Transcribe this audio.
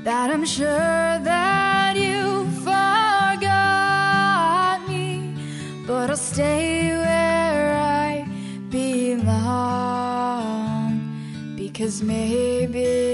that I'm sure that you forgot me, but I'll stay where I belong, because maybe